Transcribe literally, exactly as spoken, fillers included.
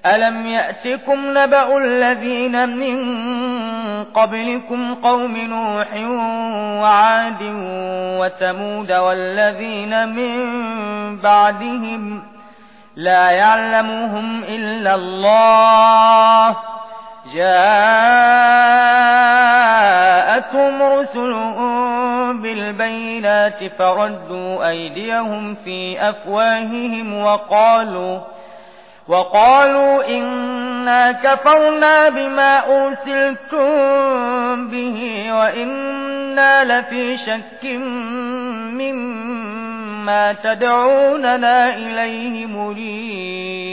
ألم يأتكم نبأ الذين من قبلكم قوم نوح وعاد وثمود والذين من بعدهم لا يعلمهم إلا الله جاءتهم رسلهم بالبينات فردوا أيديهم في أفواههم وقالوا وقالوا إنا كفرنا بما أرسلتم به وإنا لفي شك مما تدعوننا إليه مريب